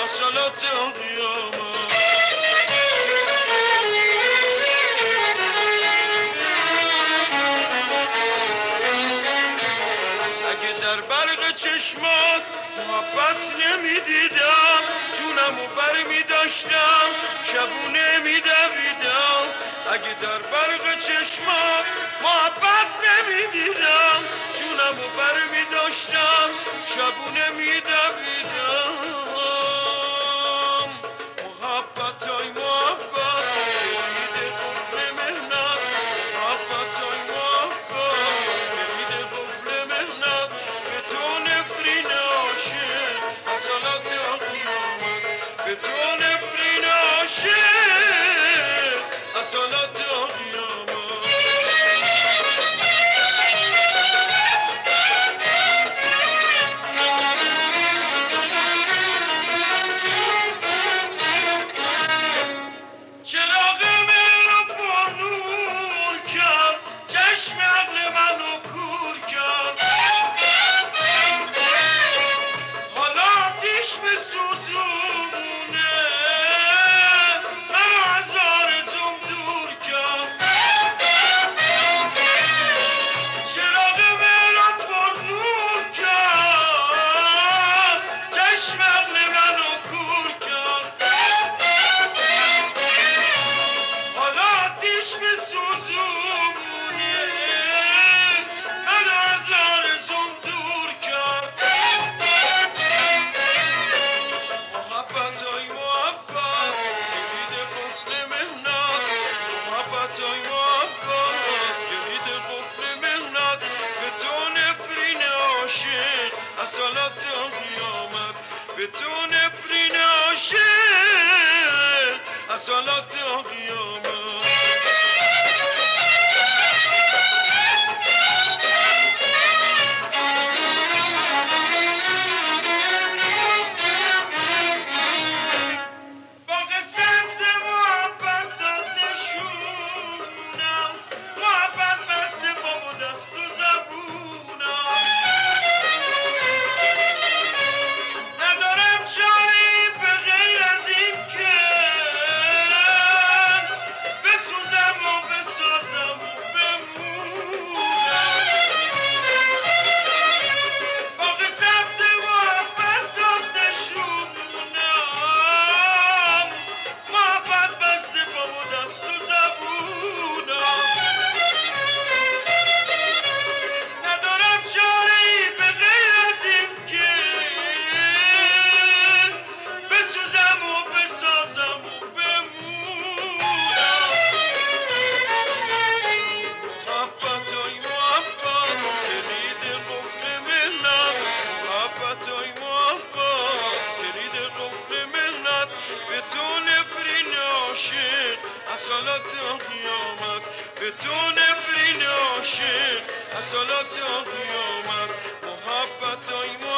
اصالت قیامت. اگه در برق چشمات محبت نمیدیدم، جونمو بر میداشتم شبونه میدویدم. اگه در برق چشمات محبت نمیدیدم، جونمو بر میداشتم شبونه میدویدم. محبت های محبت کلید قفل مهنت، محبت های محبت کلید قفل مهنت. به تو نفرین عاشق اصالت قیامت، به تو نفرین عاشق اصالت قیامت. چراغ من رو پر نور کرد، چشم عقل منو کور کرد. حالا آتیش به سوزونه منو از آرزوم دور کرد. چراغ من رو پر نور کرد، چشم عقل منو کور کرد. حالا آتیش به سوزونه منو از آرزوم دور کرد. محبت های محبت کلید قفل مهنت، محبت های محبت کلید قفل مهنت. به تو نفرین عاشق اصالت قیامت، به تو نفرین عاشق اصالت قیامت. باغ سبز محبت داد نشونم، محبت بسته پا و دست و زبونم. ندارم چاری به غیر از این که بسوزم و بسازم و بمونم. باغ سبز محبت داد نشونم، محبت بسته پا و دست و زبونم. ندارم چاری به غیر از این که بسوزم و بسازم و بمونم. محبت های محبت کلید قفل مهنت، محبت های محبت کلید قفل مهنت. به تو نفرین عاشق اصالت قیامت، به تو نفرین عاشق اصالت قیامت. محبت های